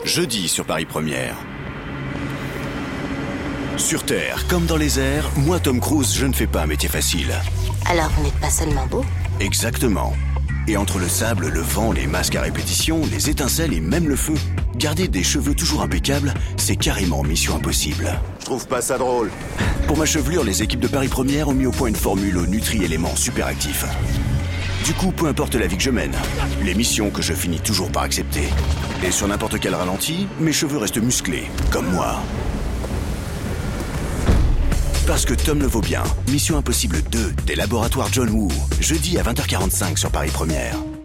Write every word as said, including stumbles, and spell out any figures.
jeudi sur Paris Première. Sur Terre, comme dans les airs, moi Tom Cruise, je ne fais pas un métier facile. Alors vous n'êtes pas seulement beau? Exactement. Et entre le sable, le vent, les masques à répétition, les étincelles et même le feu, garder des cheveux toujours impeccables, c'est carrément mission impossible. Je trouve pas ça drôle. Pour ma chevelure, les équipes de Paris Première ont mis au point une formule aux nutri-éléments super actifs. Du coup, peu importe la vie que je mène, les missions que je finis toujours par accepter. Et sur n'importe quel ralenti, mes cheveux restent musclés, comme moi. Parce que Tom le vaut bien. Mission Impossible deux des laboratoires John Woo. Jeudi à vingt heures quarante-cinq sur Paris Première.